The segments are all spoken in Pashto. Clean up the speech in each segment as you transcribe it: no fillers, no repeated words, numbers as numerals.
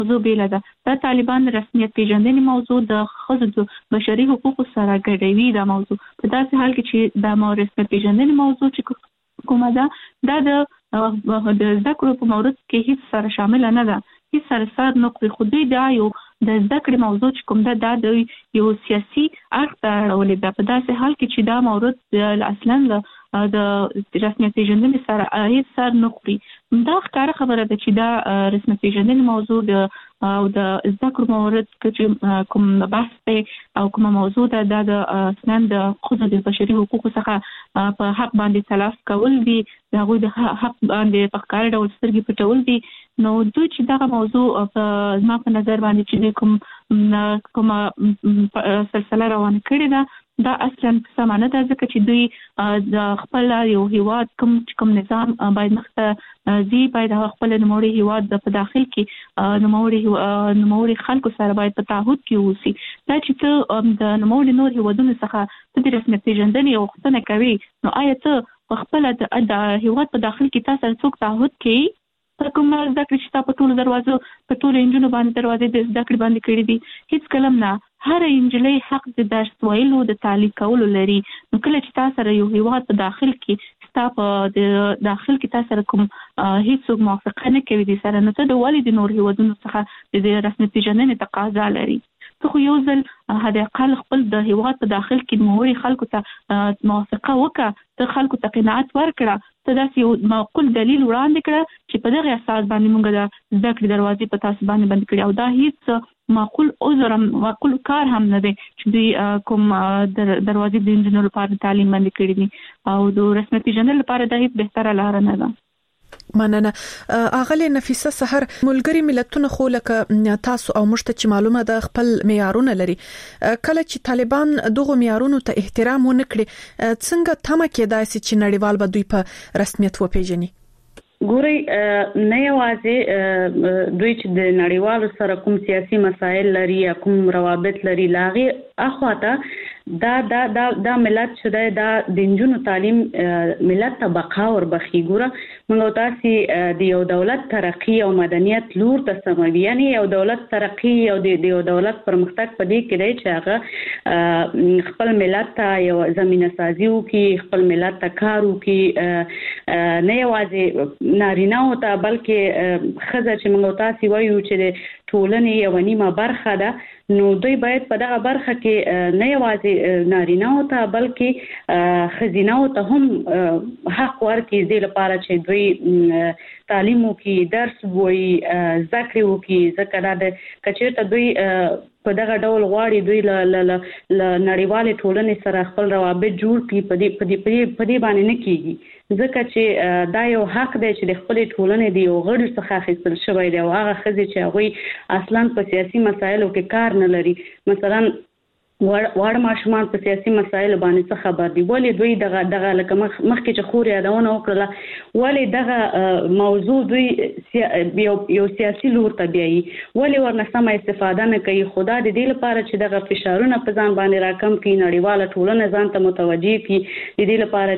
موضوع بیل ده. دا طالبان رسمیت پیژندنې موضوع د ښځو د بشري حقوقو سره ګډوي. دا موضوع په داسې حال کې چې دا رسمیت پیژندنې موضوع چې کومه ده دا د زده کړو په مورد کې هیڅ سره شامل نه ده، هیڅ سره سر نه خوري. خو دوی دا یو د زده کړې موضوع چې کوم ده دا د یو سیاسي اړخ ته اړولې ده، په داسې حال کې چې دا مورد اصلا د رسمیت پیژندنې سره هیڅ سر نه خوري. دا ښکاره خبره ده چې دا رسمیت پیژندنې موضوع او د زده کړو مورد چې کوم بحث دی او کوم موضوع ده دا د اصلا د ښځو د بشري حقوقو څخه په حق باندې تلف کول دي، د هغوی د حق باندې په ښکاره ډول سترګې پټول دي. نو دوی چې دغه موضوع زما په نظر باندې چې کومه سلسله روانه کړې ده دا اصلا سمه نه ده، ځکه چې دوی د خپل یو هیواد کوم نظام باید مخته ځي، باید خپل نوموړي هیواد په داخل کې نوموړي خلکو سره باید په تعهد کې اوسي. دا چې ته د نوموړي نور هیوادونو څخه ته د رسمیت پیژندنې غوښتنه کوي، نو آیا ته په خپل د هیواد په داخل کې تاسو سره څوک تعهد کوي؟ کوم زده کړې چې تا په ټولو دروازو په ټولو انجونو باندې دروازې د زده کړې باندې کړې دي، هیڅ کلم نه. هر انجلۍ حق د درس ویلو د تعلیق کولو لري. نو کله چې تاسو سره یو هیواد په داخل کې ستا په داخل کې تاسو سره کوم هیڅوک موافقه نه کوي د سره، نو ته د ولې د نور هیوادونو څخه د رسمیت پیژندنې تقاضا لري؟ ته خو یو ځل حد اقل خپل د هیواد په داخل کې نوموړي خلکو ته موافقه وکړه، ته خلکو ته قناعت ورکړه، ته داسې یو معقول دلیل وړاندې کړه چې په دغه اساس باندې موږ د زده کړې دروازې په تاسو باندې بند کړې. او دا هیڅ معقول عذر معقول کار هم نه دی چې دوی کوم دروازې د انجینر لپاره تعلیم باندې کړې دي او د رسمیت پیژندنې لپاره دا هیڅ بهتره لار نه ده. مننه. اغلی نفیسه سحر، ملګری ملتونه خو لکه تاسو او مشته چې معلومه ده خپل معیارونه لري، کله چې طالبان دغه معیارونو ته احترام ونه کړي څنګه تمه کېدای شي چې نړیوال به دوی په رسمیت وپیژني؟ ګوري نه یوازې دوی چې د نړیوالو سره کوم سیاسي مسایل لري یا کوم روابط لري لاغي اخواته دا ملت چې دا د انجونو تعلیم ملت ته بقا وربخي. ګوره موږ تاسو د یو دولت ترقی او مدنیت لور ته سموي، یعنی یو دولت ترقی او د یو دولت پرمختګ په دې کې دی چې هغه خپل ملت ته یو زمينه سازي وکړي، خپل ملت ته کار وکړي، نه یوازې نارینه او ته بلکې ښځه چې موږ تاسو وایو چې د ټولنې یو نیمه برخه ده، نو دوی باید په دغه برخه کې نه یوازې نارینه او ته بلکې ښځینه او ته هم حق ورکړي د لپاره چې دوی تعلیم وکړي، درس ووایي، زده کړې وکړي، ځکه دا د کچېرته دوی په دغه ډول غواړي دوی له نړیوالې ټولنې سره خپل روابط جوړ کړي، په دې باندې نه کېږي، ځکه چې دا یو حق دی چې د خپلې ټولنې د یو غړي څخه اخیستل شوی دی او هغه ښځې چې هغوی اصلا په سیاسي مسایلو کې کار نه لري، مثلا واړه ماشومان په سیاسي مسایلو باندې څه خبر دي، ولې دوی دغه لکه مخکې چې خور یادونه وکړله ولې دغه موضوع دوی یو سیاسي لور ته بیایي، ولې ورنه سمه استفاده نه کوي؟ خدا د دې لپاره چې دغه فشارونه په ځان باندې راکم کړي، نړیواله ټولنه ځان ته متوجه کړي، د دې لپاره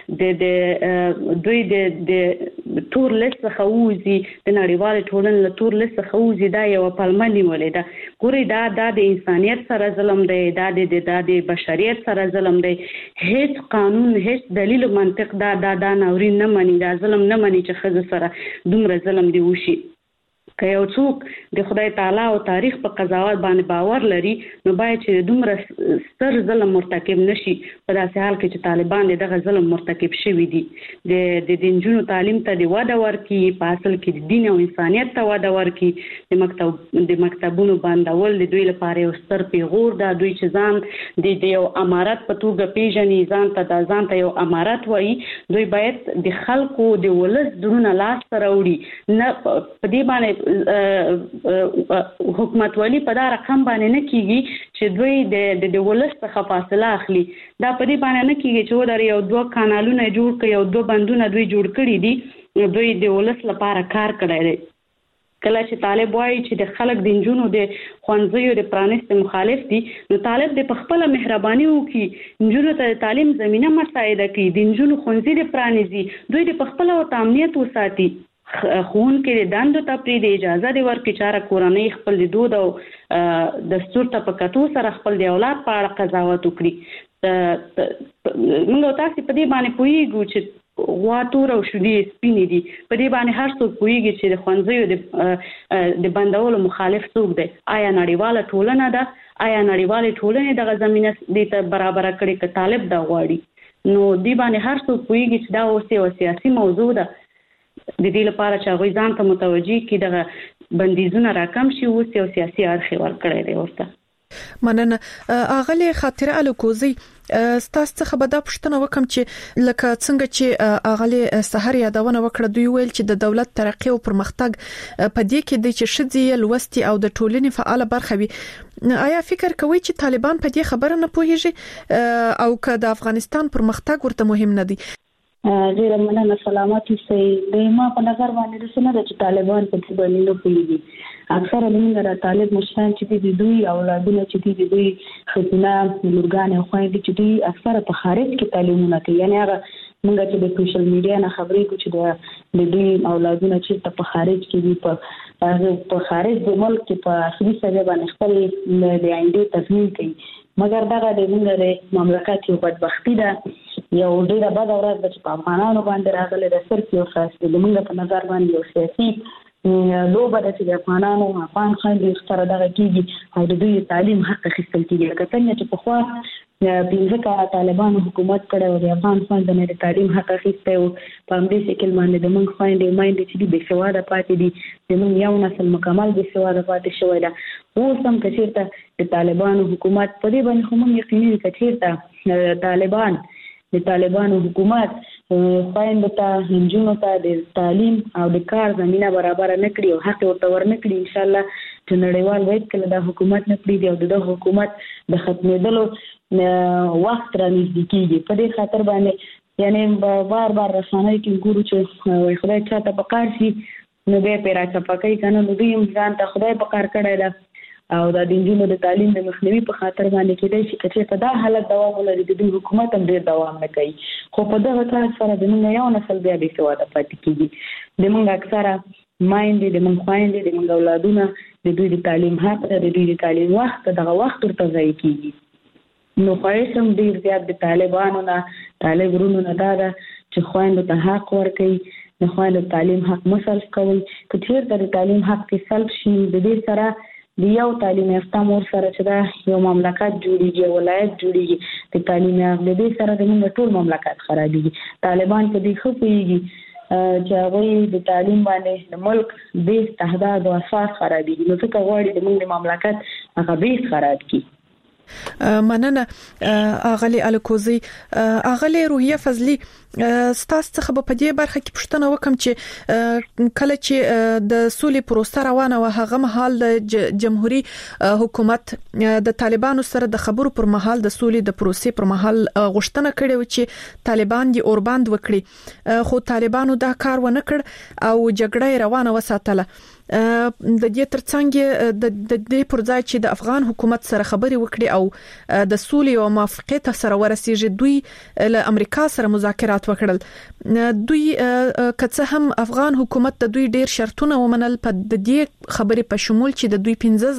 چې دوی د تور لیست څخه ووځي، د نړیوالې ټولنې له تور لیست څخه ووځي، دا یوه پلمه نیولې ده. ګورئ دا د انسانیت سره ظلم دی، دا د بشریت سره ظلم دی. هیڅ قانون هیڅ دلیل منطق دا ناورین نه مني، دا ظلم نه مني چې ښځو سره دومره ظلم دی وشي. که یو څوک د خدای تعالی او تاریخ په قضاوت باندې باور لري نو باید چې دومره ستر ظلم مرتکب نشي، په داسې حال کې چې طالبان دغه ظلم مرتکب شوي دي. د نجونو تعلیم ته د وده ورکړي، په اصل کې د دین او انسانیت ته وده ورکړي، د مکتبونو بندول د دوی لپاره یو ستر پیغور ده. دوی چې ځان د یو امارت په توګه پیژني، ځان ته یو امارت وایي، دوی باید د خلکو د ولس درونه لاس ته راوړي، نه په دې باندې حکومتولي په دا رقم باندې نه کیږي چې دوی د ولس څخه فاصله اخلي. دا په دې باندې نه کیږي چې ودر یو دوه کانالونه جوړ کړي، یو دوه بندونه دوی جوړ کړي دي، دوی د ولس لپاره کار کړی دی. کله چې طالب وایي چې د خلک د نجونو د ښوونځیو د پرانیست مخالف دي، نو طالب د په خپله مهرباني وکړي، نجونو ته د تعلیم زمینه مساعده کړي، د نجونو ښوونځي د پرانیزي، دوی د په خپله ورته امنیت وساتي. خون کې دندو ته پری د اجازه دی ورکړي چې کورنۍ خپل د دود او دستور ته په کتو سره خپل د اولاد په اړه قضاوت وکړي. موږ تاسو په دې باندې پوهیږو چې غواتور او شودې سپینې دي. په دې باندې هر څوک پوهیږي چې د خوندزیو د بندولو مخالف څوک دی. آیا نړیواله ټولنه ده؟ آیا نړیواله ټولنه دغه زمينه دې ته برابر کړي که طالب دا غواړي؟ نو دې باندې هر څوک پوهیږي چې دا اوس یو سیاسي موضوع ده. د دې لپاره چې هغوی ځان ته متوجي کړي دغه بندیزونه راکم شي، اوس یو سیاسي اړخ ورکړی دی ورته. مننه. اغلی خاطره الکوزي ستاسو څخه به دا پوښتنه وکم چې لکه څنګه چې اغلی سحر یادونه وکړه، دوی ویل چې د دولت ترقی او پرمختګ په دې کې د چې شذې لوستي او د ټولنې فعال برخه وي. آیا فکر کوي چې طالبان په دې خبره نه پوهیږي او که د افغانستان پرمختګ ورته مهم نه دی؟ ډیر مننه. سلامتی سي د ما په نظر باندې د سنت چې طالبان په دې باندې نه پوهیږي. اکثر موږ طالب مشران چې دي دوی اولادونه چې دي دوی خپله لورګان او خويندې چې دي اکثر په خارج کې تعلیمونه کوي. یعنی هغه موږ چې د سوشل میډیا نه خبرې کوو چې د دوی اولادونه چې په خارج کې دي په خارج د ملک کې په اصلي سبب باندې خپل د آینده تضمین کوي. مګر دا د موږ د مملکت یو بدبختی ده، یو ډیره بد ورځ ده چې په افغانانو باندې راغله. د صرف یو خاص د موږ په نظر باندې یو سیاسي لوبه ده چې د افغانانو افغان خلک سره دغه کیږي او د دوی تعلیم حق اخیستل کیږي. لکه څنګه چې په خوا 15 کاله طالبانو حکومت کړی او د افغان خلکو د تعلیم حق اخیسته او په همدې شکل باندې د موږ خويندې مایندې چې د بېسواده پاتې دي، د موږ یو نسل مکمل بېسواده پاتې شوی ده. اوس هم که چېرته د طالبانو حکومت په دې باندې خو موږ یقیني دي که چېرته د طالبانو حکومت خويندو ته هنجونو ته د تعلیم او د کار زمينه برابر نه کړي او حق ورته ورنه کړي، ان شاء الله چې نړیوال وایي کله د حکومت نه پریږدي او د حکومت د ختمېدلو وخت رانږدې کیږي. په دې خاطر باندې یعنی بار رسنۍ کې ګورو چې خدای چاته په کار شي نو به پیرا چپکای کنه نو دوی ځان ته خدای په کار کړی ده او د دینونو د تعلیم د مخنیوي په خاطر باندې کېدای شي چې په دا حالت دوام ولري د دوی حکومت هم ډیر دوام نه کوي. خو په دغه کار سره د موږ یو نسل بیا بې سواده پاتې کیږي. د موږ اکثره مایندې د موږ خويندې د موږ اولادونه د دوی د تعلیم حق د دوی د تعلیم وخت دغه وخت ورته ضایع کیږي. نو خواهش هم ډیر زیات د طالبانو نه طالب ورونو نه دا ده چې خويندو ته حق ورکړي، د خويندو تعلیم حق مسلف کوي. که چیرته د تعلیم حق کې سلب شي د دې سره د یو تعلیم یافته مور سره چې دا یو مملکت جوړیږي، ولایت جوړیږي. د تعلیم یافته د دې سره د موږ ټول مملکت خرابېږي. طالبان په دې خو پوهیږي چې هغه د تعلیم باندې د ملک بیس تهداد او اساس خرابېږي، نو څنګه غواړي د موږ مملکت هغه بیس خراب کړي. مننه اغلی الکوزي. اغلی روحیه فضلی، ستاسو څخه په دې برخه کې پوښتنه وکم چې کله چې د سولې پروسه روانه و هغه مهال د جمهوریت حکومت د طالبانو سره د خبرو پر مهال د سولې د پروسې پر مهال غوښتنه کړې و چې طالبان دې اوربند وکړي، خو طالبانو دا کار ونه کړ او جګړه روانه وساتله. د دې ترڅنګ د دې پر ځای چې د افغان حکومت سره خبرې وکړي او د سولې او موافقت سره ورسیږي، دوی له امریکا سره مذاکرات وکړل. دوی که هم افغان حکومت د دوی ډیر شرطونه ومنل، په دې خبرې په شمول چې د دوی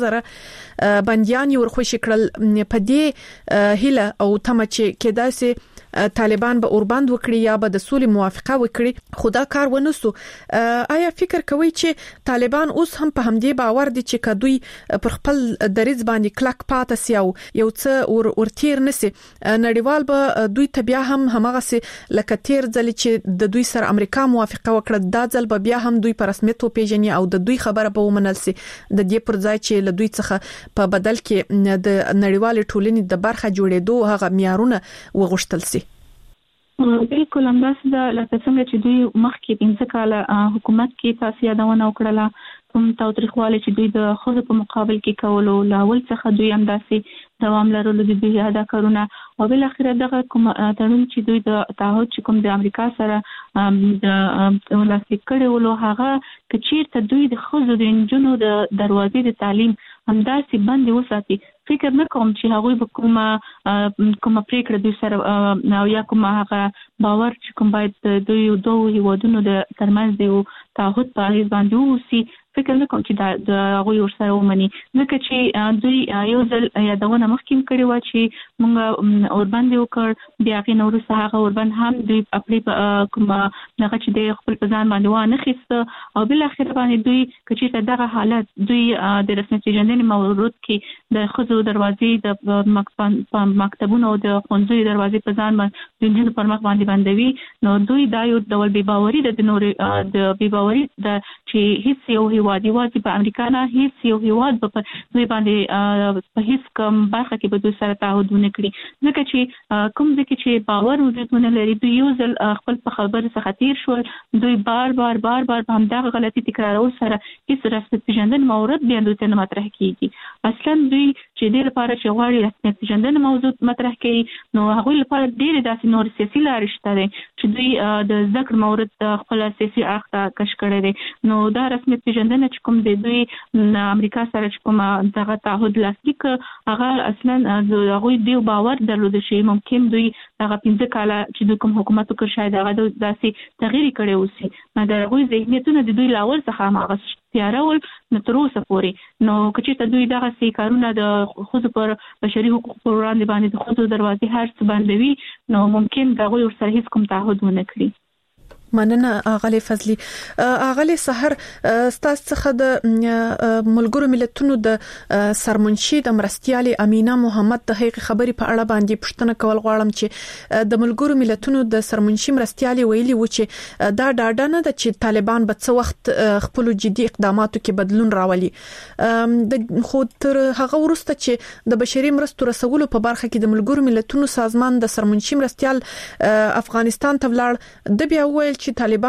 15,000 بنديان ورخوشي کړل. په دې هله او تمه چې کېدای سي طالبان به اوربند وکړي یا به د سولې موافقه وکړي، خدا کار ونسو. آیا فکر کوي چې طالبان اوس هم په همدې باور دي چې کدوې پر خپل دریځ باندې کلک پاتې سي او یو څه ورتیر نسی؟ نړیوال به دوی ته بیا هم همغه سي لکه تیر ځل چې د دوی سره امریکا موافقه وکړه، دا ځل به بیا هم دوی په رسمیت وپیژني او د دوی خبره به ومنل سي، د دې پر ځای چې له دوی څخه په بدل کې د نړیوال ټولنې د برخه جوړېدو هغه معیارونه وغوښتل سي. بالکل همداسې ده. لکه څنګه چې دوی مخکې 15 کاله حکومت کې تاسو یادونه وکړه، کوم تاوتریخوالی چې دوی د خود په مقابل کې کولو لاول څخه دوی همداسې دوام لرلو د دوی ادا کارونه او بل اخر دغه کوم تړون چې دوی د تعهد چې کوم د امریکا سره د ولاسي کړو هغه کچیر ته دوی د خود د انجنونو د دروازې د تعلیم همداسې باندې وساتي، فکر نه کوم چې هغه به کومه پریکړه دوی سره یا کومه هغه باور چې کوم باید دوی دوه هیوادونو د ترمنځ دی او تعهد په هیڅ باندې وسی فکر نه کوم چې د هغه ورسره ومني ځکه چې دوی یو ځل یادونه مخکې کړې و چې موږ اوربند وکړ بیا کې نور سره اوربند هم دوی خپل کوم هغه چې د خپل ځان باندې وانه خسته او بل اخر باندې دوی چې دغه حالت دوی د رسمي پیژندنې موضوع کې د خزو دروازې د مکتبونو او د ښوونځي دروازې په ځان باندې د جنونو پر مخ باندې بندوي نو دوی دا یو ډول بې باوري د نور د بې باوري د چې هیڅ یو هیواد په امریکا نه هیڅ یو هیواد په دوی باندې په هیڅ کوم برخه کې به دوی سره تعهد ونه کړي ځکه چې کوم ځکه چې باور وجودونه لري دوی یو ځل خپل په خبره څخه تیر شول دوی بار بار په همدغه غلطي تکرارول سره هیڅ رسمي پیژندنې مورد بیا دوی ته مطرح کیږي اصلا دوی چې د لپاره چې غواړي رسمي پیژندنې موضوع مطرح کړي نو هغه لپاره ډېر داسې نور سیاسي لارې شته دي چې دوی د ذکر مورد خپل سیاسي اړخ ته کش کړی دي نو دا رسمي پیژندنه کوم د دوی امریکا سره کوم دغه تعهد لاسلیک هغه اصلا هغه دی باور درلود شي ممکن دوی هغه 15 کال چې کوم حکومت وکړ شاید هغه داسې تغییر کړي وسی مګر هغه ذهنیتونه د دوی لاول څخه هغه تیارول نو تر اوسه پورې نو کچې دوی دغه سي کارونه د خود پر بشري حقوق پر وړاندې باندې د خود دروازې هر څه بندوي نو ممکن دا غوړ سره هیڅ کوم تعهد ونه کړی مننه اغلی فضلی اغلی سحر ستاسو څخه د ملګرو ملتونو د سرمنشي د مرستيالي امینه محمد د هغې خبري په اړه باندې پوښتنه کول غواړم چې د ملګرو ملتونو د سرمنشي مرستيالي ویلي و چې دا ډاډه نه ده چې طالبان به څه وخت خپل جدي اقداماتو کې بدلون راولي د خو تر هغه وروسته چې د بشري مرستو رسولو په برخه کې د ملګرو ملتونو سازمان د سرمنشي مرستيال افغانستان ته ولاړ د بیا ویل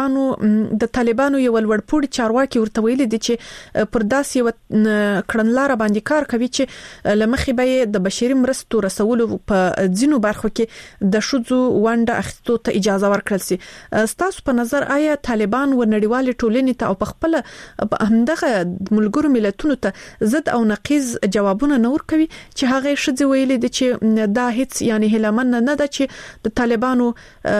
چې طالبانو یو ولورپوړي چارواکي ورته ویلي دي چې پر داسې یو کړنلار باندې کار کوي چې لمخې به د بشري مرستو رسولو په ځینو برخو کې د شذو ونده اخیستو ته اجازه ورکړل سي ستاسو په نظر آیا طالبان و نړیوال ټولنې ته او په خپل همدغه ملګرو ملتونو ته ضد او نقیض جوابونه نور کوي چې هغه شذ ویلي دي چې دا هیڅ یعنی هلمن نه ده چې د طالبانو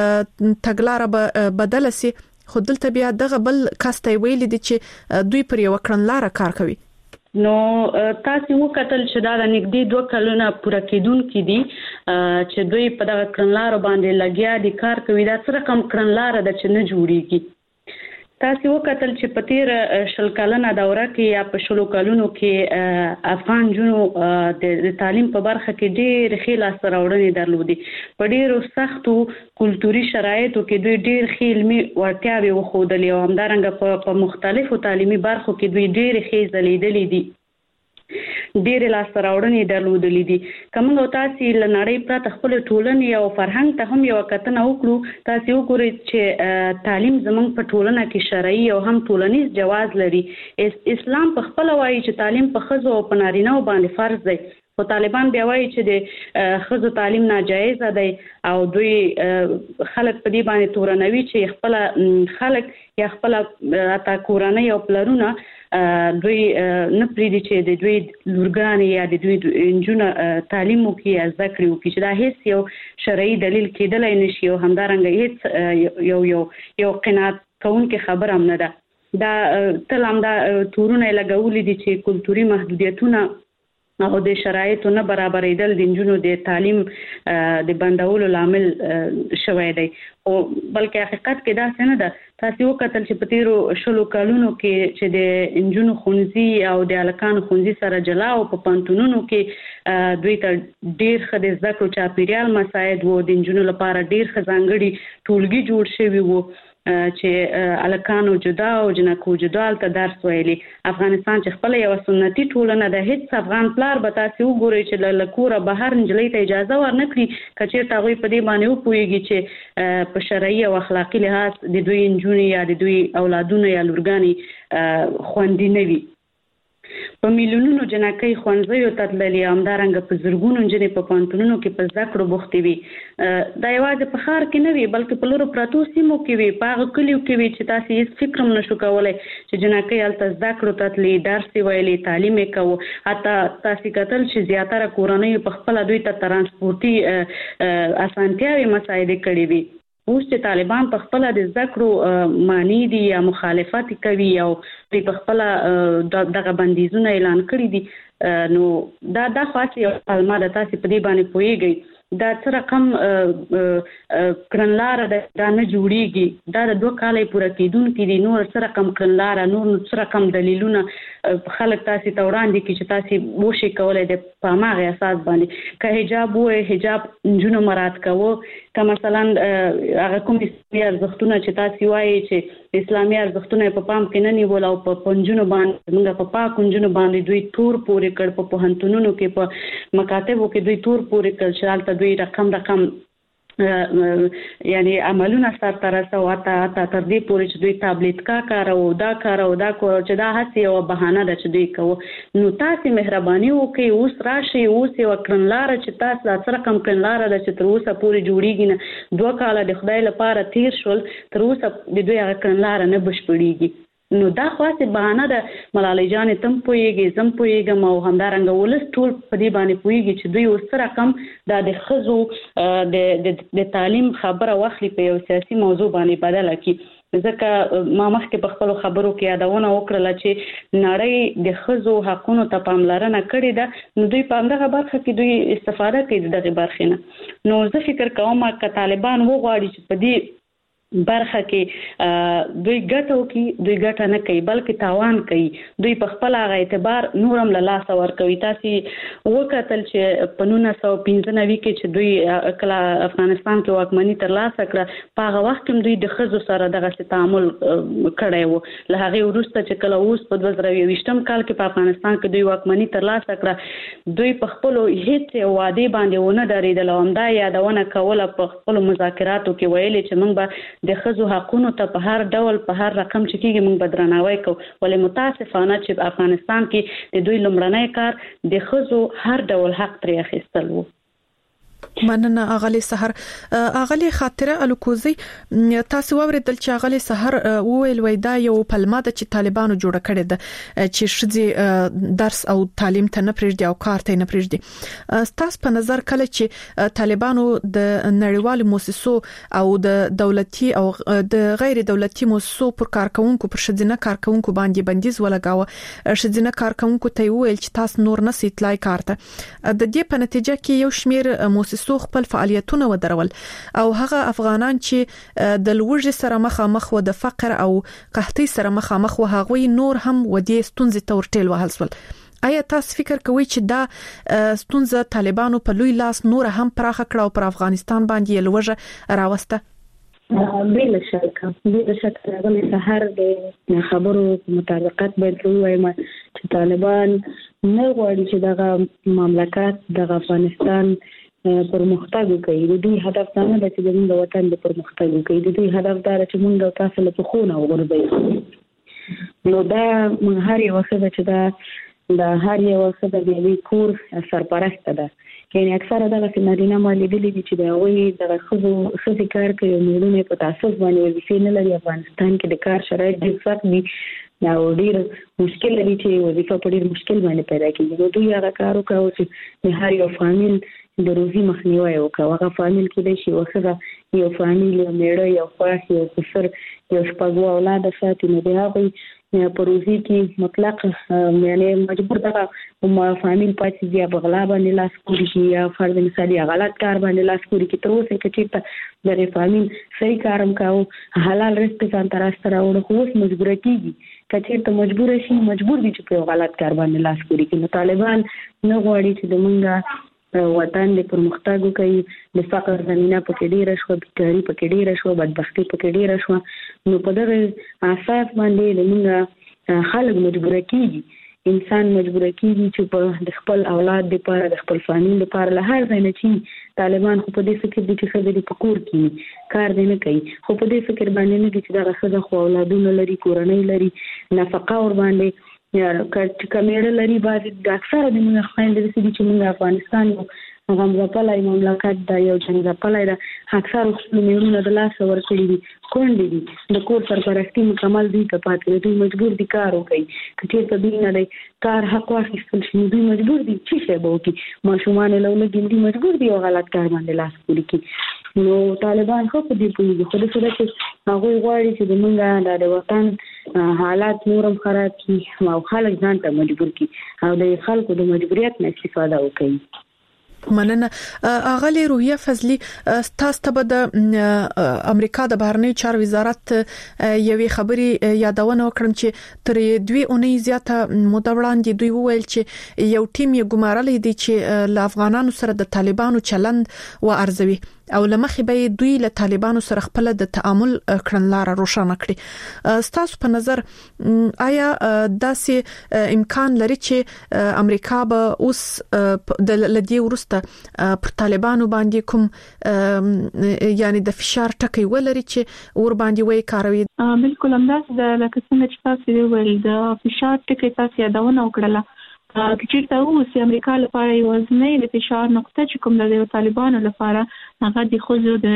تګلارې بدل سي خو دلته بیا دغه بل کاسته ویل دي چې دوی پر یو کړنلار کار کوي نو تاسو وکتل چې دا د نږدې 2 کلونه پوره کېدونکې دي چې دوی په دغه کړنلار باندې لګیا دي کار کوي دا څه رقم کړنلار ده چې نه جوړیږي تاسو وکتل چې په تیر شل کلنه دوره کې یا په شلو کلونو کې افغان جنو د تعلیم په برخه کې ډېر ښه لاسته راوړنې درلودې په ډېرو سختو کلتوري شرایطو کې دوی ډېر ښه علمي وړتیاوې وښودلې او همدارنګه په مختلفو تعلیمي برخو کې دوی ډېر ښه ځلیدلې دي ډېر لاسته راوړنې درلودلې دي کومه تاسو لنړۍ پرته خپل ټولنې او فرهنګ ته هم یو کتنه وکړو تاسو وګورئ چې تعلیم زموږ په ټولنه کې شرعي او هم ټولنیز جواز لري اسلام په خپل وایي چې تعلیم په ښځو او په نارینه‌و باندې فرض دی خو طالبان بیا وایي چې د ښځو تعلیم ناجایز دی او دوی خلک په دې باندې تورنوي چې خپل خلک یا خپل اتا کورنۍ او پلرونه دوی نه پریدي چې د دوی لورګان یا د دوی انجونه تعلیم وکړي یا زده کړي وکړي چې دا هیڅ یو شرعي دلیل کېدلای نشي او همدارنګه هیڅ یو قناعت کوونکې خبره هم نه ده دا تل هم دا تورونه لګولې دي چې کلتوري محدودیتونه او د شرایطو نه برابرېدل د انجونو د تعلیم د بندولو لامل شوی دی او بلکې حقیقت کې دا څه نه ده تاسو وکتل چې په تیرو شلو کلونو کې چې د انجونو خونځي او د الکانو خونځي سره جلا او په پانتونونو کې دوی ته ډېر ښه د زده کړو چاپیریال مساعد وو د انجونو لپاره ډېر ښه ځانګړي ټولګي جوړ شوي وو چې الکانو جدا او جنکو جدا ته درس ویلي افغانستان چې خپل یو سنتي ټولنه د هیڅ افغان پلار به تاسو وګورئ چې له کوره بهر نجلۍ ته اجازه ورنکړي کچې تاغوي په دې باندې وپويږي چې په شرعي او اخلاقی لحاظ د دوی انجونی یا د دوی اولادونه یا لورګانی خوندې نه وي په میلیونونو جنکۍ ښوونځیو ته تللي، همدارنګه په زرګونو نجونې په پوهنتونونو کې په زده کړو بوختې وي. دا یوازې په ښار کې نه وي بلکې په لرو پرتو سیمو کې وي، په هغه کلیو کې وي چې تاسو هیڅ فکر هم نشو کولی چې جنکۍ هلته زده کړو ته تللي، درس یې ویلي، تعلیم یې کوو. حتی تاسو کتل چې زیاتره کورنۍ په خپله دوی ته ترانسپورتي اسانتیاوې مساعدې کړې وي. اوس چې طالبان په خپل د زده کړو معنی دي یا مخالفت کوي او په خپل دغه بندیزونه اعلان کړی دي، نو دا خاصه یو کلمه ده. تاسو په دې باندې پوهیږئ دا څه رقم کړنلاره دا نه جوړیږي. دا د 2 کال پوره کېدونکې دي، نور څه رقم کړنلاره، نور څه رقم دلیلونه خلک تاسو ته وړاندې کړي چې تاسو وشي کولای د په هغه اساس باندې که حجاب وای، حجاب نجونو مراد کوو، که مثلا هغه کوم اسلامي ارزښتونه چې تاسو وایي چې اسلامي ارزښتونه په پام کې نه نیول او په پنځونو باندې موږ په پاک نجونو باندې دوی تور پورې کړ، په پوهنتونونو کې په مکاتبو کې دوی تور پورې کړ چې دوی رقم یعنی عملونه سره ترسه وته تر دې پورې چې دوی تابلیت کار او دا کار او دا چې دا هڅه او بهانه ده چې دوی کوي. نو تاسو مهرباني وکړئ اوس راشي، اوس یو کړنلاره چې تاسو سره کم کړنلاره ده چې تر اوسه پورې جوړیږي نه، 2 کال د خدای لپاره تیر شول، تر اوسه د دوی هغه کړنلاره نه بشپړیږي. نو دا خاصه بهانه ده. ملالۍ جان تم پويږي، زم پويږم او همدارنګه ولس ټول په دې باندې پويږي چې دوی اوس سره کم د خزو د تعلیم خبره واخلي په یو سیاسي موضوع باندې بدله کی. ځکه ما مخکې په خپل خبرو کې یادونه وکړه چې نړۍ د خزو حقونو ته پاملرنه کړې ده، نو دوی په همدغه برخه کې دوی استفاده کوي دغه برخې نه. نو زه فکر کوم چې طالبان وغواړي چې په دې برخه کې دوی ګټو کې دوی ګټه نه کوي بلکې تاوان کوي. دوی په خپل هغه اعتبار نورم له لاس ورکوي. تاسو وکتل چې په 1995 کې چې دوی کله افغانستان کې واکمني ترلاسه کړه، په هغه وخت کې دوی د خزو سره دغه تعامل کړی وو. له هغه وروسته چې کله اوس په 2020 کال کې په افغانستان کې دوی واکمني ترلاسه کړه، دوی په خپل هیڅ وعده باندې ونه درېدل او همدا یادونه کوله په خپل مذاکراتو کې ویلي چې موږ به د خزو حقونو ته په هر ډول په هر رقم چې کېږي موږ به درناوی کوو. ولې متاسفانه چې په افغانستان کې د دوی لومړنی کار د خزو هر ډول حق ترې اخیستل وو. مننه اغلی سحر. اغلی خاطره الکوزی تاسو اوریدل چې اغلی سحر وویل وای دا یو پلمه ده چې طالبانو جوړ کړی ده چې شذ درس او تعلیم ته نه پریږدي او کار ته نه پریږدي. تاسو په نظر کله چې طالبانو د نړیوال مؤسسو او د دولتي او د غیر دولتي مؤسسو پر کارکونکو پر شذینه کارکونکو باندې بندیز ولګاوه، شذینه کارکونکو ته ویل چې تاسو نور نه سیتلای کارته، د دې په نتیجه کې یو شمیر مؤسسو خپل فعالیتونه ودرول او هغه افغانان چې د لوږې سره مخامخ و د فقر او قحطۍ سره مخامخ و هغوی نور هم ودی ستونزې ته ورټیل وهل شول. آیا تاسو فکر کوئ چې دا ستونزه طالبانو په لوی لاس نور هم پراخه کړه او پر افغانستان باندې لوږه راوسته؟ بلا شک هغه سحر د خبرو مطابقت باید ووایم چې طالبان نه غواړي چې دغه مملکت دغه افغانستان پرمختګ وکړي. د دوی هدف دا نه دی چې د وطن د پرمختګ وکړي، د دوی هدف دا دی چې موږ تاسو له خونه وغورځوي. نو دا موږ هر یو څه چې دا هر یو څه د دې کور سرپرسته ده. یعنی اکثره دغه نارینه مالیدلې دي چې دا وایي د خزو کار کوي او میرونه په تاسو باندې وظیفه نه لري. افغانستان کې د کار شرایط ډېر سخت دي، دا ډېر مشکل لري چې وظیفه په ډېر مشکل باندې پیدا کیږي. نو دوی هغه کار وکړي چې د هر یو فامیل د روزي مخنیوي وکړي. هغه فامیل کې د شي وسره یو فامیل یو میړه یو خواخ یو کفر یو شپږ اولاد ساتي، نو د هغه په روزي کې مطلق یعنی مجبور دغه فامیل پاتې دی په غلا باندې لاس پوري شي یا فرض مثالي غلط کار باندې لاس پوري کې تر اوسه کې چې د فامیل صحیح کارم کاو حلال رزق ځان تر راستره او خو مجبور کیږي کچې ته مجبور شي مجبور دي چې په غلط کار باندې لاس پوري کې. نو طالبان نه غواړي چې د مونږه وطن د پرمختګ کوي، د فقر زمينه پکې ډیره شو، بیکاری پکې ډیره شو، بدبختی پکې ډیره شو. نو په دغه اساس باندې موږ خلک مجبور کیږي، انسان مجبور کیږي چې په خپل اولاد لپاره د خپل فامیل لپاره له هر ځای نه چې طالبان خو په دې فکر دي چې خبرې په کور کې کار دی نه کوي، خو په دې فکر باندې نه دي چې دا خزه خو اولادونه لري، کورنۍ لري، نفقه ور باندې یا کمیړه لري باندې د اکثره د موږ خويندې چې موږ افغانستان یو غمزپلای مملکت دا یو جنګپلای دا اکثر خپل میرونه د لاس ورکړي دي کونډې دي د کور سرپرستی مکمل دي ته پاتې دي مجبور دي کار وکړي کته ته دي نه کار حق واخیستل شي دوی مجبور دي چې څه به وکړي ماشومان له لګي مجبور دي او غلط کار باندې لاس پوري کوي نو طالبان خو په دې پوهیږي خو د څه چې هغه غواړي چې د موږ د وطن حالات نورم خراب کړي او خلک ځان ته مجبور کړي او د خلکو د مجبوریت نه استفاده وکړي مننه اغلی روحیه فضلی تاسو ته د امریکا د بهرنی چارو وزارت یوې خبري یادونه وکړم چې تر 2 اونۍ زیاته موده وړاندې دوی وویل چې یو ټیم یې ګمارلې دي چې ل افغانانو سره د طالبانو چلند و ارزوي او لمخې به دوی له طالبانو سره خپل د تعامل کړنلار روښانه کړي ستاسو په نظر آیا داسې امکان لري چې امریکا به اوس د لدی ورسته پر طالبانو باندې کوم یعنی د فشار ټکی ولري چې ور باندې وای کاروي بالکل همداس د لکه څنګه چې تاسو ویل د فشار ټکی تاسو یادونه وکړه چې تاسو د امریکا لپاره یو ځنې د فشار نقطه چې کوم د طالبانو لپاره هغه د خزو د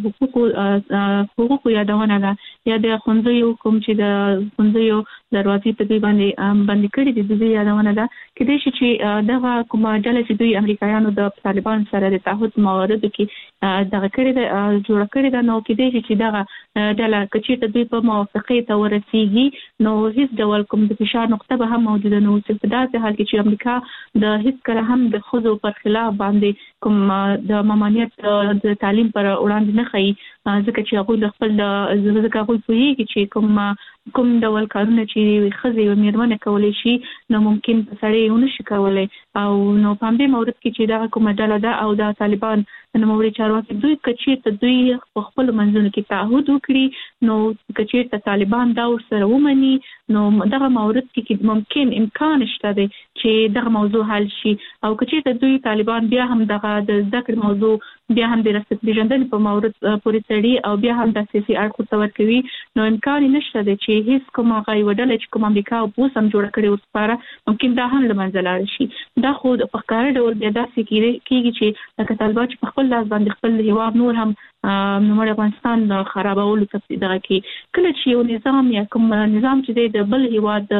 حقوقو یادونه ده یا د خنځیو کوم چې د خنځیو دروازې په دې باندې کړي دي د یادونه ده کله چې دغه کومه ډله چې دوی امریکایانو د طالبان سره د تعهد موارد کې دغه کړي د جوړ کړي د نو کې چې دغه ډله چې دوی په موافقه ته ورسیږي نو هیڅ ډول کوم د فشار نقطه به هم موجوده نه وي په داسې حال کې چې امریکا د هیڅ کله هم د خزو پر خلاف باندې کوم د ممانعت د تعلیم پر وړاندې نه خي ځکه چې هغه د خپل ځکه هغه پوهیږي چې کوم ډول کارونه چې خزي او میرمنه کولای شي نو ممکن په سړی ونشي کولای او نو په دې مورد کې چې دا کومه ډله ده او د طالبان نوموړي چارواکي دوی کچې ته دوی خپل منځونو کې تعهد وکړي نو کچې ته طالبان دا ورسره ومني نو دغه مورد کې ممکن امکان شته دی چې دغه موضوع حل شي او کچې ته دوی طالبان بیا هم دغه د ذکر موضوع بیا هم د رسمي پیژندنې په مورد پورې تړي او بیا هم د سیاسي اړخو تور کوي نو امکان نشته دی چې هیڅ کومه غوډل چې کوم امریکا او اوس هم جوړ کړي ورسپاره ممکن دا هم لمنځه لاړ شي دا خو په ښکار ډول بیا داسې کیږي چې لکه طالبان چې په خپل لاس باندې خپل هیواد نور هم نوموړي افغانستان خرابولو ته دغه کې کله چې یو نظام یا کوم نظام چې د بل هیواد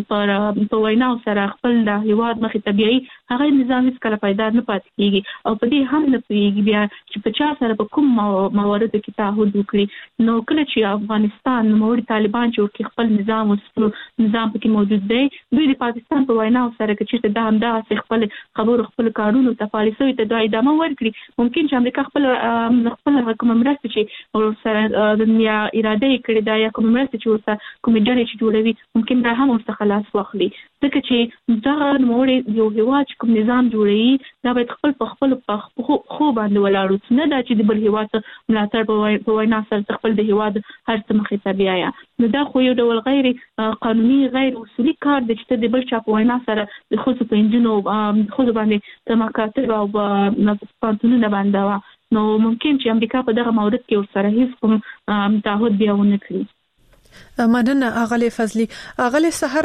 په وینا سره خپل د هیواد مخې طبيعي هغه نظام هیڅ کله پیدا نه پاتې کیږي او په دې هم نه پیږي بیا چې په چا سره په کوم موارد کې تعهد وکړي نو کله چې افغانستان نوموړي طالبان چې خپل نظام پکې موجود دی دوی د پاکستان په وینا سره چې د همدا خپل خبرو خپل کارونو ته پالیسي ته د ادامه ورکړي ممکن چې امریکا خپل کوم مرسته چې سره د دنیا اراده کړې دا یا کوم مرسته چې ورته کوم ډلې چې جوړوي ممکن دا هم ورته خلاص واخلي ځکه چې دا نوموړي یو هیواد کوم نظام جوړوي دا باید خپل په خپل خو باندې ولاړ نه دا چې د بل هیواد ملاتړ په وینا سره خپل د هیواد هر څه مخې ته بیایا نو دا خو یو ډول غیر قانوني غیر اصولي کار دی چې د بل چا په وینا سره د خو په انجنونو خو باندې تماکاتب او پانتونونه باندې نو ممکن چې امریکا په دغه مورد کې ورسره هیڅ کوم تعهد بیا ونه کړي مننه اغلی فضلی اغلی سحر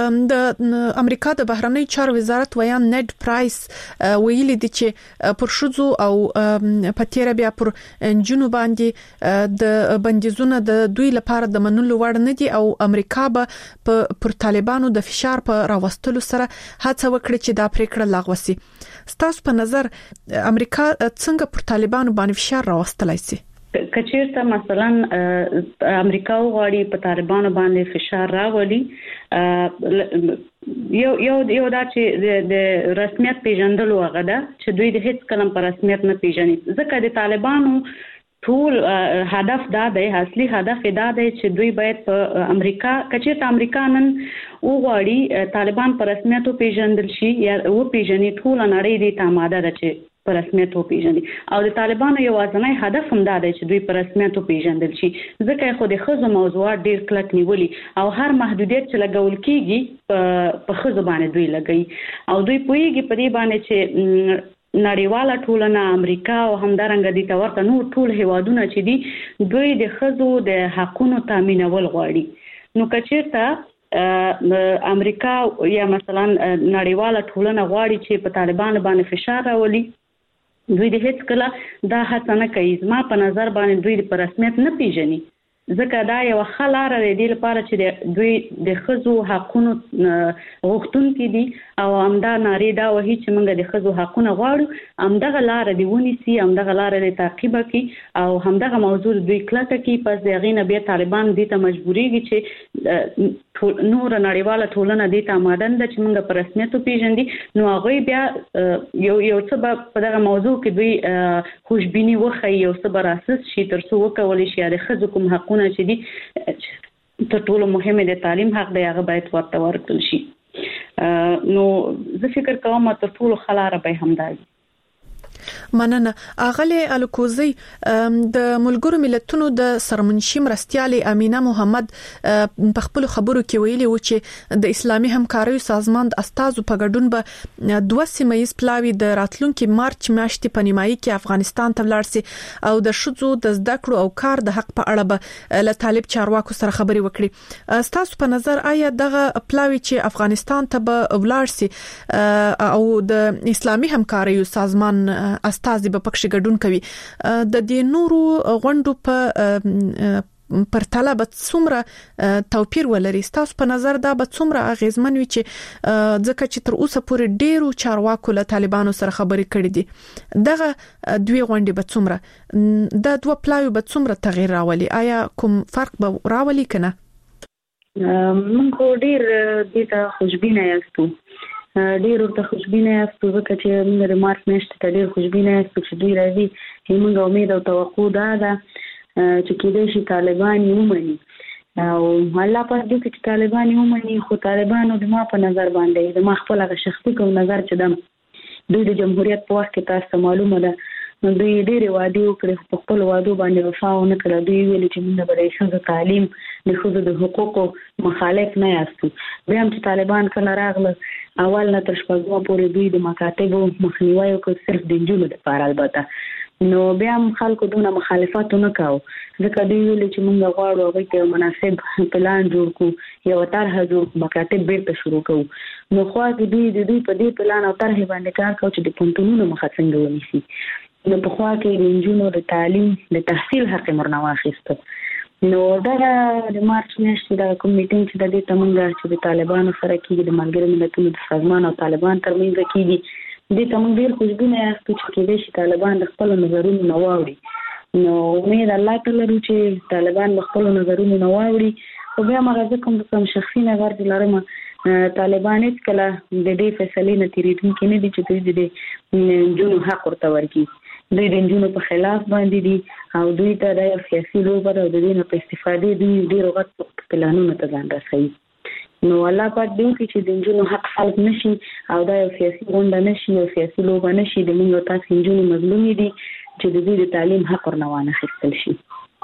د امریکا د بهرنی چارو وزارت ویان نید پرایس ویلي دي چې پر شوزو او پتیره بیا پر انجنونو باندې د بندیزونه د دوی لپاره د منلو وړ نه دي او امریکا به پر طالبانو د فشار په راوستلو سره هڅه وکړي چې دا پریکړه لغوه شي ستاسو په نظر امریکا څنګه پر طالبانو باندې فشار راوستلای شي کچیرته مثلا امریکا غواړي په طالبانو باندې فشار راولي یو دا چې د رسمیت پیژندلو هغه ده چې دوی د هیڅ کلم پر رسمیت نه پیژني ځکه د طالبانو ټول هدف دا دی اصلي هدف دا دی چې دوی باید په امریکا کچیرته امریکا نن غواړي طالبان پر رسمیت پیژندل شي یا و پیژني ټول نړۍ د تاماده ده چې پر رسمیت پیژني او د طالبانو یو ځانای هدف هم دا دی چې دوی پر رسمیت پیژندل شي ځکه خو د خزو موضوعات ډیر کلک نیولي او هر محدودیت چې لګول کیږي په خزو باندې دوی لګي او دوی پوهیږي په دې باندې چې نړیواله ټولنه امریکا او همدارنګه د تورته نور ټول هیوادونه چې دي دوی د خزو د حقونو تامینول غواړي نو کچیرته امریکا یا مثلا نړیواله ټولنه غواړي چې په طالبان باندې فشار راولي دوی د هیڅ کله دا هڅه نه کوي زما په نظر باندې دوی په رسمیت نه پیژني ځکه دا یو خلاره دی لپاره چې دوی د خزو حقوقو غوښتونکي دي او همدا ناری دا وਹੀ چې موږ د خزو حقوقو غواړو همدغه لار دی ونیسي همدغه لار دی تعقیب کی او همدغه موضوع دوی کلکه کی پس دغه نه بیا طالبان دي ته مجبوریږي چې نور نړیواله ټولنه دي ته مادن د چې موږ په رسمیت پیژندي نو هغه بیا یو څه په دغه موضوع کې دوی خوشبینی وخی یو څه براساس شي ترڅو وکول شي د خزو کوم حقونه چې دي تر ټولو مهمه د تعلیم حق دی هغه باید ورته ورکړل شي نو زه فکر کوم تر ټولو خلاره به همدای مننه اغلی الکوزی د ملګرو ملتونو د سرمنشي مرستيالي امینه محمد په خپل خبرو کې ویلي و چې د اسلامي همکاریو سازمان د استازو په ګډون به 2 سیمایي پلاوی د راتلونکي مارچ میاشتې په نیمایي کې افغانستان ته ولاړ سي او د شذو د زده کړو او کار د حق په اړه به له طالب چارواکو سره خبري وکړي تاسو په نظر آیا دغه پلاوی چې افغانستان ته به ولاړ سي او د اسلامي همکاریو سازمان استازي به پکښ ګډون کوي د دې نورو غونډو په پرتله به څومره توپیر ولري تاسو په نظر دا به څومره اغیزمن وي چې ځکه چې تر اوسه پورې ډیرو چارواکو له طالبانو سره خبرې کړې دي دغه دوی غونډې به څومره د دوه پلاوی به څومره تغییر راولي آیا کوم فرق به راولي کنه موږ ډیر د خوشبینه یاستو ډیر ورته خوشبینه یاستو ځکه چې موږ د مارچ میاشتې ته ډیر خوشبینه یاستو چې دوی راځي موږ امید او توقع ده چې کېدای شي طالبان ومني او الله په دې کې چې طالبان ومني خو طالبانو د ما په نظر باندې د ما خپل شخصي کوم نظر چې د دوی د جمهوریت په وخت کې تاسو معلومه ده دوی ډېر وعده وکړي په خپل وعده باندې وفا ونه کړه دوی ویل چې موږ به د ښځو تعلیم د ښځو د حقوقو مخالف نه یاستو بیا هم چې طالبان کله راغله اول نه تر شپږمه پورې دوی د مکاتبو مخنیوي وکړ صرف د نجونو لپاره البته نو بیا هم خلکو دونه مخالفت نه کاوه ځکه دوی ویل چې موږ غواړو هغوی ته مناسب پلان جوړ کړو یو طرحه جوړ کړو مکاتب بیرته شروع کړو نو خو دوی په دې پلان او طرحه باندې کار کوي چې د پونتونونو مخه څنګه ونیسي نو په خوا کې د نجونو د تعلیم د تحصیل حق مرنه واخیسته نو دا د مارچ میاشتې د کوم میټینګ چې د دې تمنګ چې د طالبانو سره کېږي د ملګرو ملتونو د سازمان او طالبان ترمنځ کېږي د تمنګ ډیر خوشبینه یاستو چې کېدای شي طالبان د خپل نظرونو نه واوري نو امید الله تعالی چې طالبان د خپل نظرونو نه واوري او بیا موږ کوم شخصي نظر لرم طالبان هیڅ کله د دې فیصلې نه تیریدونکي نه دي چې دوی د جنو حق ورته ورکړي دوی د جنونو په خلاف باندې دي او دوی ته د سیاسي لوبه او د دې نه په استفادې دوی ډیر وخت پلانونه ته ځان رسوي نو الله پاک دې چې د جنونو حق خلق نشي او دا یو سیاسي غونډه نشي او سیاسي لوبه نشي د موږ تاسو جنونو مظلومي دي چې د دې تعلیم حق ورنوانه خپل شي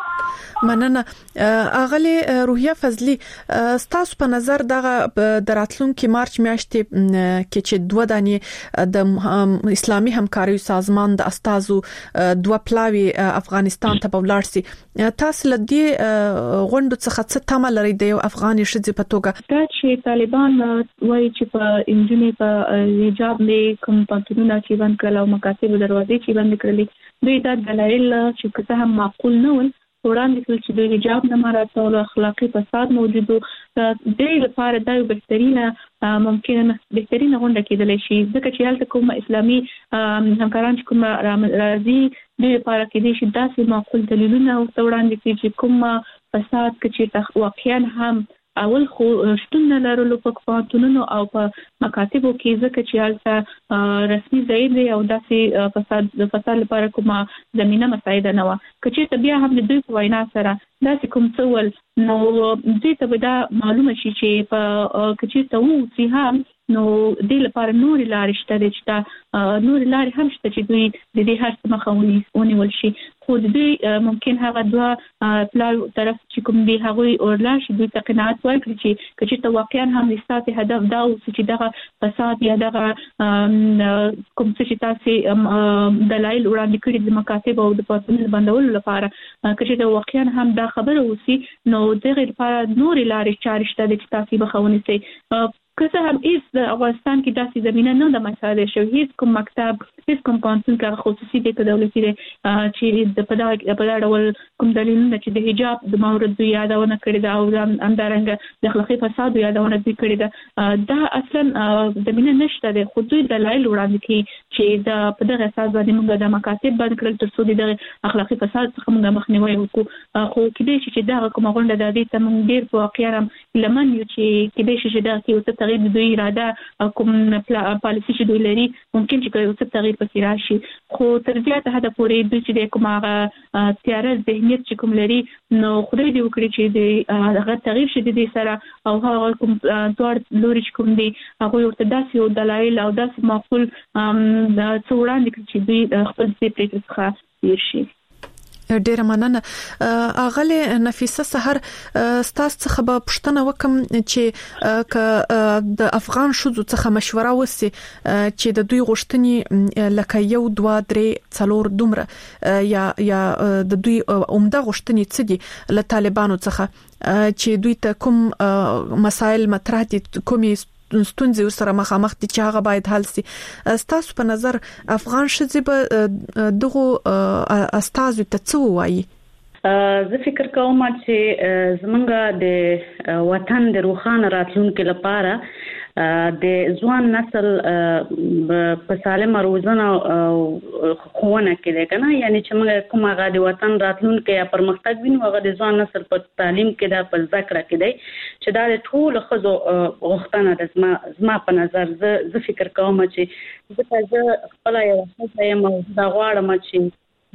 مننه اغلی روحیه فضلی ستاسو په نظر دغه د راتلونکي مارچ میاشتې کې چې 2 دانې د اسلامي همکاریو سازمان د استازو 2 پلاوی افغانستان ته ولاړ سي تاسو له دې غونډو څخه څه تمه لرئ د یو افغاني شذې په توګه دا چې طالبان وایي چې په انجنیر په حجاب نه کوم پاتونونه چې باندې کړل او مکاتب دروازې چې باندې کړلې دوی دا دلایل چې که هم معقول نه ول وړاندې کړل چې د حجاب نه مراعات او اخلاقی فساد موجود دی لپاره دا یو بهترینه ممکنه بهترینه غونډه کېدلی شي ځکه چې هلته کوم اسلامي همکاران چې کوم راځي د لپاره کېدای شي داسې معقول دلیلونه او وړاندې کړي چې کوم فساد چې واقعا هم اول خو شتون نه لرلو په پاتونونو او په مکاتبو کې ځکه چې هلته رسمي ځای دی او داسې فساد لپاره کومه زمينه مساعده نه و کچې بیا هم د دوی په وینا سره داسې کوم څه ول نو دې ته به دا معلومه شي چې په کچې ته وو چې هم نو د لپاره نور لارې شته چې نور لارې هم شته چې دوی د دې هر څه مخاوني ونیول شي خو دوی ممکن هغه دوه پلان طرف چې کوم دی هغه اورلا شي دوی ته قناعت ورکړي چې ته واقعا هم د ستاسو هدف دا او چې دغه فساد یا دغه کوم چې تاسو دلایل وړاندې کړي د مکاتب او د پاتون بندولو لپاره چې دا واقعا هم دا خبره وسی نو دغه لپاره نور لارې چارشته د تاسو بخونه سي که هم ایس د افغانستان کې داسې زمينه نه د مساله شو هیڅ کوم مکتب هیڅ کوم پانسون کا خصوصي د دولتي چې د په ډول کوم دلیلونه چې د حجاب د مورد یادونه کړی دا او همدارنګه د اخلاقي فساد یادونه کړی دا دا اصلا زمينه نشته د خودي دلایل وړاندې کی چې د په دغه اساس باندې موږ د مکاتب باندې کړل تر څو د اخلاقي فساد څخه موږ مخنیوي وکړو خو کله چې دا کوم غونډه د دې تم ډیر په واقعا لمن یو چې کله چې دا کې تغیر دوی اراده کوم پالیسي چې دوی لري ممکن چې یو څه تغیر پکې راشي خو تر دې ته د پورې دوی چې کوم هغه تیار ذهنیت چې کوم لري نو خدای دې وکړي چې هغه تغیر شي د سره او هغه کوم دوړ لوري چې کوم دي هغه ورته داسې او دلایل او داسې معقول څوړان دي چې دوی خپل ځای پرې ښه شي ډیره مننه اغله نفیسه سحر ستاسو څخه به پښتنه وکم چې ک د افغان شوزو څخه مشوره وسی چې د دوی غوښتنې لکه 1 2 3 4 دومره یا د دوی عمده غوښتنې څه دي له طالبانو څخه چې دوی ته کوم مسائل مطرح دي کومي ستونزې سره مخامخ دي چې هغه باید حل شي ستاسو په نظر افغان شذ به دغه استازو ته څه وایي زه فکر کوم چې زمونږ د وطن د روښانه راتلونکو لپاره د ځوان نسل په سالمه روزنه خوونه کې ده کنه یعنی چې موږ کومه غاډي وطن راتلونکو یا پرمختګ وینو هغه د ځوان نسل په تعلیم کې ده په ذکر کې ده چې دا د ټول خزو غوښتنه ده زما په نظر زه فکر کوم چې زه خپل یو څه یم دا غواړم چې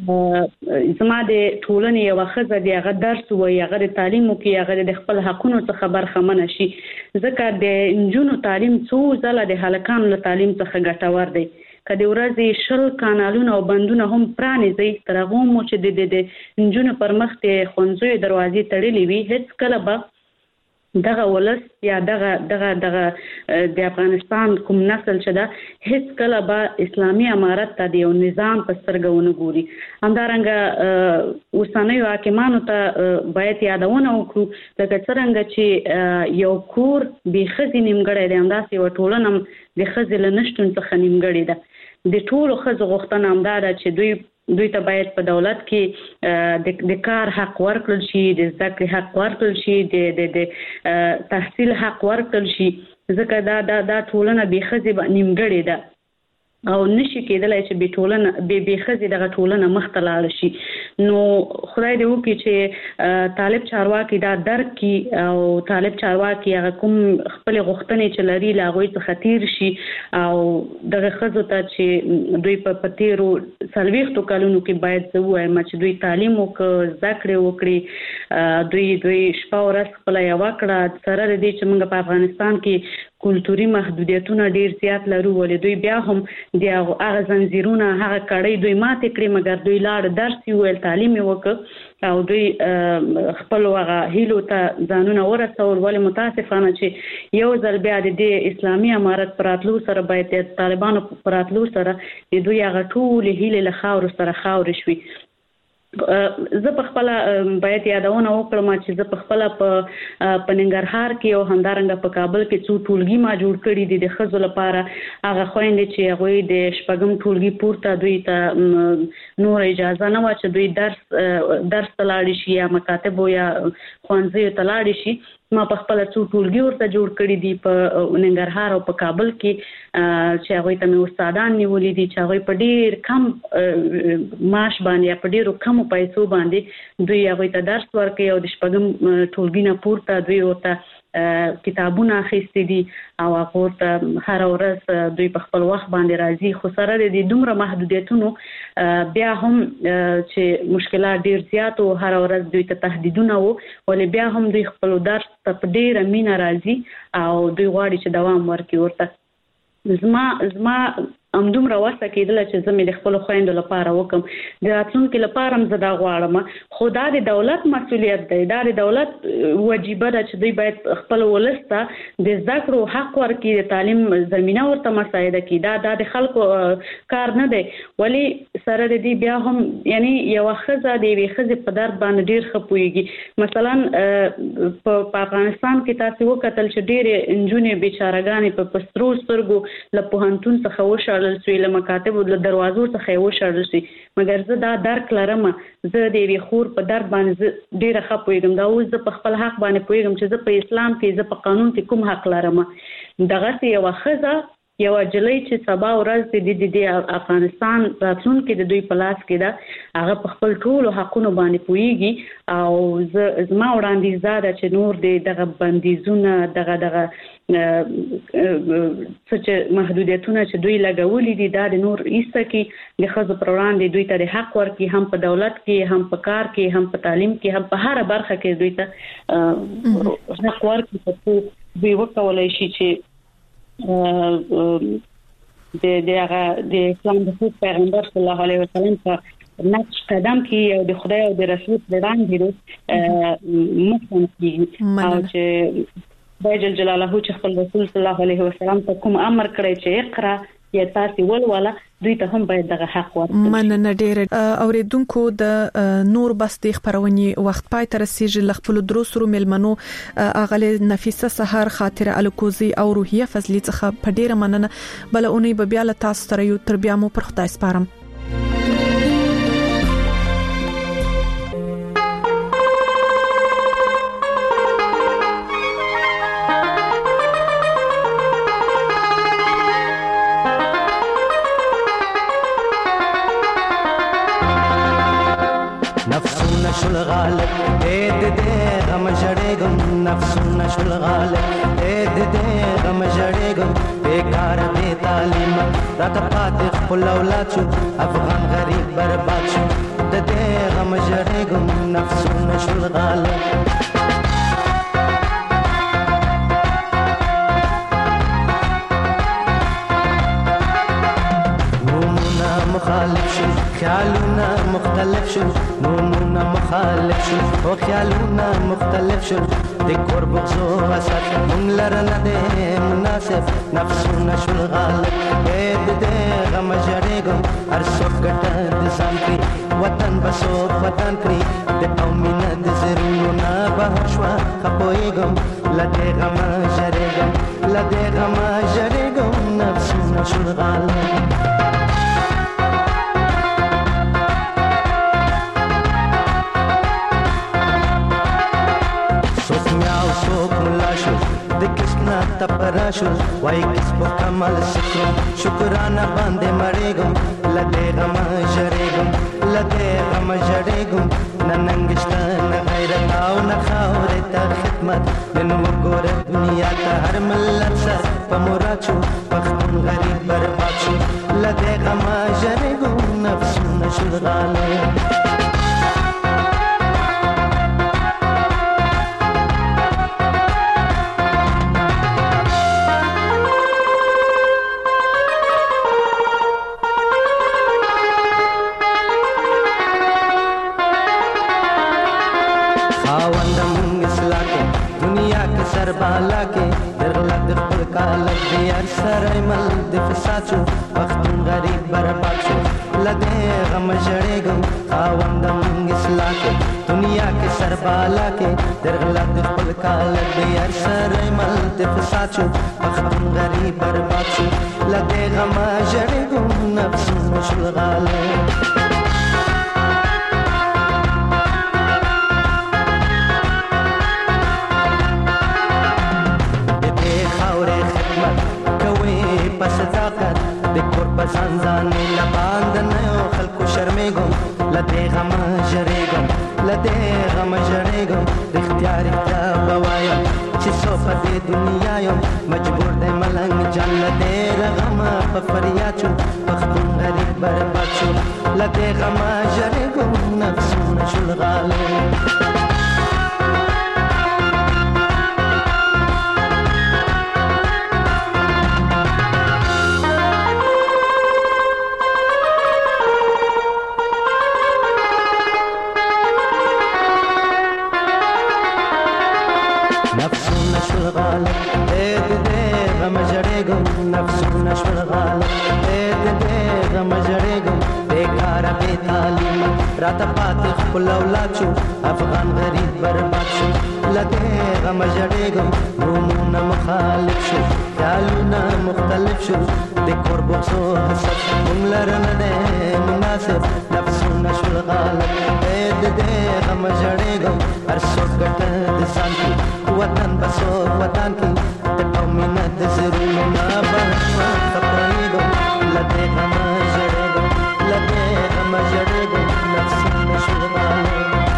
زما د ټولنې یو خزه دی هغه درس وي هغه د تعلیم کې هغه د خپل حقونو څخه برخمن شي ځکه د انجونو تعلیم څو ځله د هلکانو له تعلیم څخه ګټور دی کله ورځې شل کانالونه او بندونه هم پرانیزي تر هغه مو چې د انجونو پر مخ ته خونځوي دروازې تړلې وي هیڅ کله به دغه ولس یا دغه د افغانستان کوم نسل چې دا هیڅ کله به اسلامي امارت ته د یو نظام په سترګونه ګوري همدارنګه اوسنیو حاکمانو ته باید یادونه وکړو لکه څنګه چې یو کور به خزي نیمګړی دی همداسې یو ټولنه د خزي له نشټون څخه نیمګړی ده د ټولو خزو غوښتنه همدار چې دوی ته باید په دولت کې د کار حق ورکړل شي د ذکر حق ورکړل شي د تحصیل حق ورکړل شي ځکه دا ټولنه به خزي نیمګړی ده او نشي کېدلای چې به ټولنه به خزي دغه ټولنه مختلال شي نو خدای دې وکړي چې طالب چارواکي دا درک کی او طالب چارواکي هغه کوم خپل غوښتنې چې لري لاغوي څخه خطر شي او دغه خزو ته چې دوی په پتیرو سلويختو کلونو کې باید زه وایم چې دوی تعلیم وکړي ذکر وکړي دوی شپه ورځ خپل یو وکړه سره دې چې موږ په افغانستان کې کلتوري محدودیتونه ډیر زیات لرو ولې دوی بیا هم د هغه زنجیرونه هغه کړي دوی ماته کړی مګر دوی لاړ درس ویل تعلیم وکړ او دوی خپل هغه هیلو ته ځانونه ورسول ولې متاسفانه چې یو ځل بیا د اسلامي امارت پراتلو سره باید د طالبانو پراتلو سره د دوی هغه ټول هیله له خاور سره خاور شوي زه په خپل باید یادونه وکړم چې زه په خپل په ننګرهار کې او همدارنګه په کابل کې څو ټولګي ما جوړ کړي دي د خزو لپاره هغه خويندې چې هغه د شپږم ټولګي پورته دوی ته نور اجازه نه و چې دوی درس تلاړي شي یا مکاتب یا خوانځي تلاړي شي ما په خپل څو ټولګي ورته جوړ کړي دي په ننګرهار او په کابل کې چې هغه ته مې استادان نیولې دي چې هغه په ډیر کم معاش باندې په ډیرو کم پیسو باندې دوی هغه ته درس ورکوي او د شپږم ټولګي نه پورته دوی ورته کتابونه اخیستي دي او هغه ته هر ورځ دوی په خپل وخت باندې راځي خو سره د دومره محدودیتونو بیا هم چې مشکلات ډیر زیات او هر ورځ دوی ته تهدیدونه وو ولې بیا هم دوی خپل درس په ډیره مینه راځي او دوی غواړي چې دوام ورکړي ورته زما همدومره وسه کېدله چې زه مې د خپلو خویندو لپاره وکم د راتلونکي لپاره هم زه دا غواړم خو دا د دولت مسؤلیت دی دا د دولت وجیبه ده چې دوی باید خپل ولس ته د زده کړو حق ورکړي د تعلیم زمینه ورته مساعده کړي دا د خلکو کار نه دی ولی سره د دې بیا هم یعنی یو ښځه د یوې ښځې په درد باندې ډېر ښه پوهېږي مثلا په افغانستان کې تاسو وکتل چې ډېرې نجونې بیچارهګانې په سترو سترګو له پوهنتون څخه وشړل شوې له مکاتبو له دروازو څخه یې وشړل شي مګر زه دا درک لرم زه د یوې خور په درد باندې ډېره ښه پوهېږم دا اوس زه په خپل حق باندې پوهېږم چې زه په اسلام کې زه په قانون کې کوم حق لرم دغسې یوه ښځه یو جلۍ چې سبا ورځ د افغانستان راتلونکي د دوی په لاس کې ده هغه په خپل ټولو حقونو باندې پوهېږي او زما وړاندیز دا ده چې نور دغه بندیزونه دغه څه چې محدودیتونه چې دوی لګولي دي دا د نور ایسته کې د ښځو پر وړاندې دوی ته د حق ورکړي هم په دولت کې هم په کار کې هم په تعلیم کې هم په هره برخه کې دوی ته حق ورکړي چې دوی وکولای شي چې د اسلام د پیغمبر صلی الله علیه وسلم په نقش قدم کې او د خدای او د رسول وړاندې مخکې کیږي او چې خدای جل جلاله چې خپل رسول صلی الله علیه وسلم ته کوم امر کړی چې اقرا یا تاسو ولوله دوی ته هم باید دغه حق ورکړي مننه ډېر اوریدونکو د نور بس د خبرونې وخت پای تر رسیدل لخپل دروسرو ملمنو اغله نفیسه سحر خاطره الکوزي او روحیه فضلی څخه په ډېر مننه بل اونې به بیا له تاسو سره یو تر بیا مو پر خدای سپارم شل غالب اید دے غم جڑے گم نفسنا شل غالب اید دے غم جڑے گم بیکار بے تعلیم رات پات خپل اولاد شو افغان غریب برباد شو دے غم جڑے گم نفسنا شل غالب مخالف شو خیالونا مختلف شو نومونا مخالف شو او خیالونا مختلف شو دی کور بغزو وسط منلر نده مناسب نفسونا شو الغالب اید دی غم جڑیگم هر صوف گتا دزان کری وطن بسوف وطن کری دی قومینا دزرونونا بہشوا خپویگم لده غم جڑیگم لده غم جڑیگم نفسونا شو الغالب تپراشو وای کس په کمال شکر شکرانه باندې مړېګم لدې غم جړېګم لدې غم جړېګم ننګشت نه غیرت او نه خاورې ته خدمت نن وګوره دنیا ته هر ملت سره په مراچو پښتون غریب برباد شو لدې غم جړېګم نفسونه شلغاله بالا کې درغلط خپل کالک دی هر سره مل د فساد شو پښتون غریب برباد شو لدې غم جړېګم خاوندم اصلاح کې دنیا کې سر بالا کې درغلط خپل کالک دی هر سره مل د فساد شو پښتون غریب برباد شو لدې غم جړېګم نفسونه شلغاله صداقت د کور په ځانځانې لباند نه خلکو شرمېږم لدې غم جړېږم لدې غم جړېږم رښتیا رښتیا به وایم چې څو په دې دنیا یم مجبور دی ملنګ جان لدې غم په فریاد شو پښتون غریب برباد شو لدې غم جړېږم نفسونه شلغاله غالب دې غم جړېګم بیکار بے تعلیم رات پاتې خپل اولاد شو افغان غریب برباد شو لکه غم جړېګم رومونه مخالف شو خیالونه مختلف شو د قربو حسد مملر نه ده مناسب نفسونه شو غالب دې غم جړېګم هر څوک ګټ د ځان کې وطن بسو وطن کې د قومینه د زرونو نه بخښه خپرېګم لکه غم جړېګم لکه غم جړېګم نفسونه شو غالب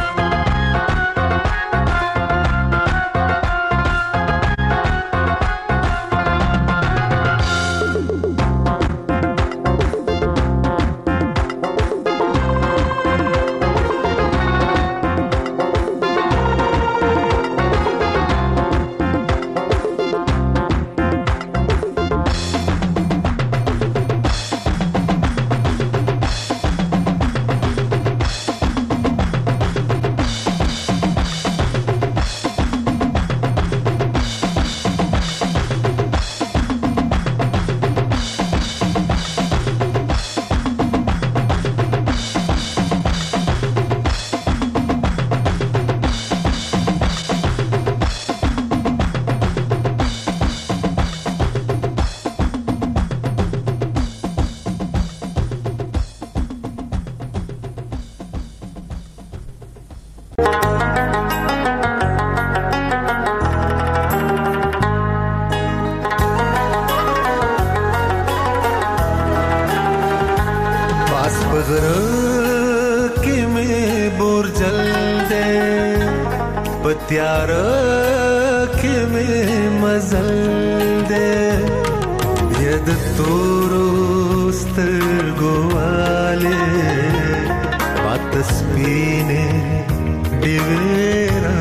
प्यार के में मजल दे यद तोरोस्त गोवाले बात स्पीने दिवेरा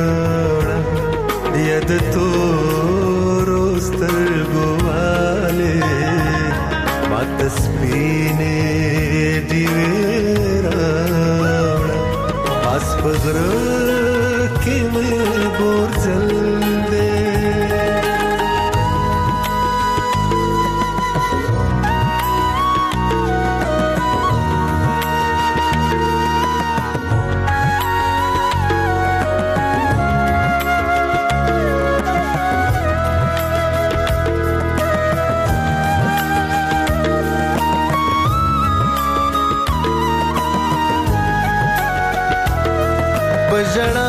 यद तोरोस्त गोवाले बात स्पीने दिवेरा आसपगर के में बोर चल दे बजड़ा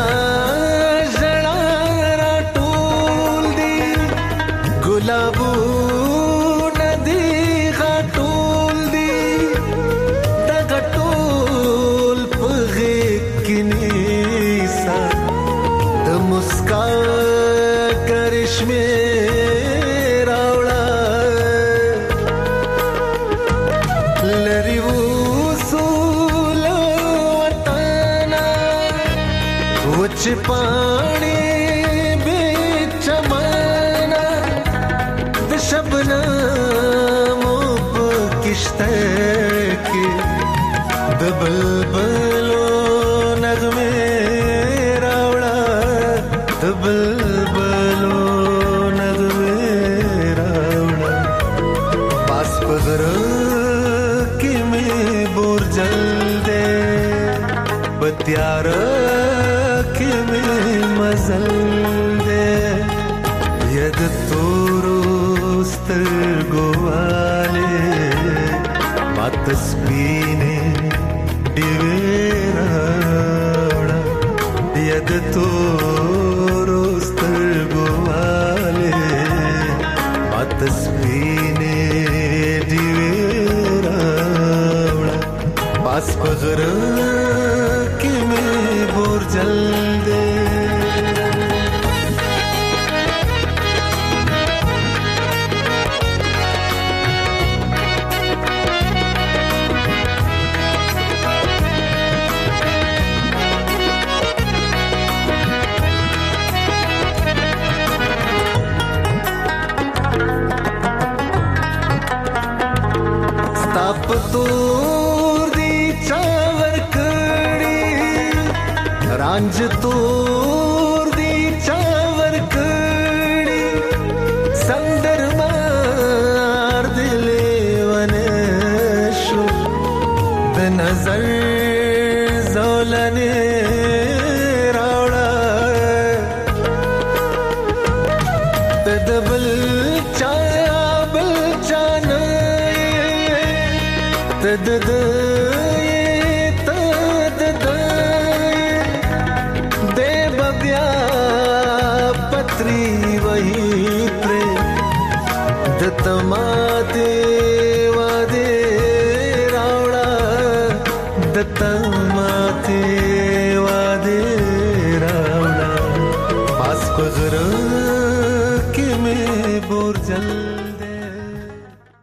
गुलाबो नदी घाटोल दी दगटोल पगे किनीसा द मुस्का करिश्मे रावड़ा लरिवो सोलो वताना वच पानी शबनमों पे किश्ते के दबलबलो नगमे रावड़ा दबलबलो नगमे रावड़ा पास पगर के में बोर जल दे बत्यार के में मजल दे यद तोरो गोवाले बात स्पीने दिवेरा यद तोरोस्त गोवाले बात स्पीने दिवेरा पास पगर के में बोर जल दे तोर दी चावर कड़ी रांझ तोर दी चावर कड़ी संदर मार दिल نظر زولنې راوړه د بل چا نه د